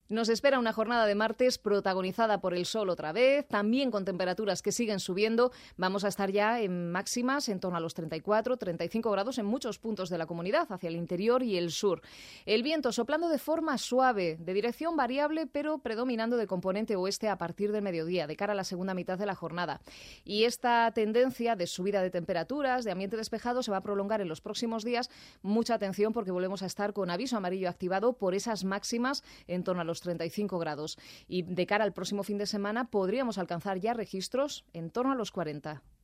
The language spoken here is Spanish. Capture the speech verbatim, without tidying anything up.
Nos espera una jornada de martes protagonizada por el sol otra vez, también con temperaturas que siguen subiendo. Vamos a estar ya en máximas en torno a los treinta y cuatro, treinta y cinco grados en muchos puntos de la comunidad, hacia el interior y el sur. El viento soplando de forma suave, de dirección variable, pero predominando de componente oeste a partir del mediodía, de cara a la segunda mitad de la jornada. Y esta tendencia de subida de temperaturas, de ambiente despejado, se va a prolongar en los próximos días. Mucha atención porque volvemos a estar con aviso amarillo activado por esas máximas en torno a los treinta y cinco grados. Y de cara al próximo fin de semana podríamos alcanzar ya registros en torno a los cuarenta.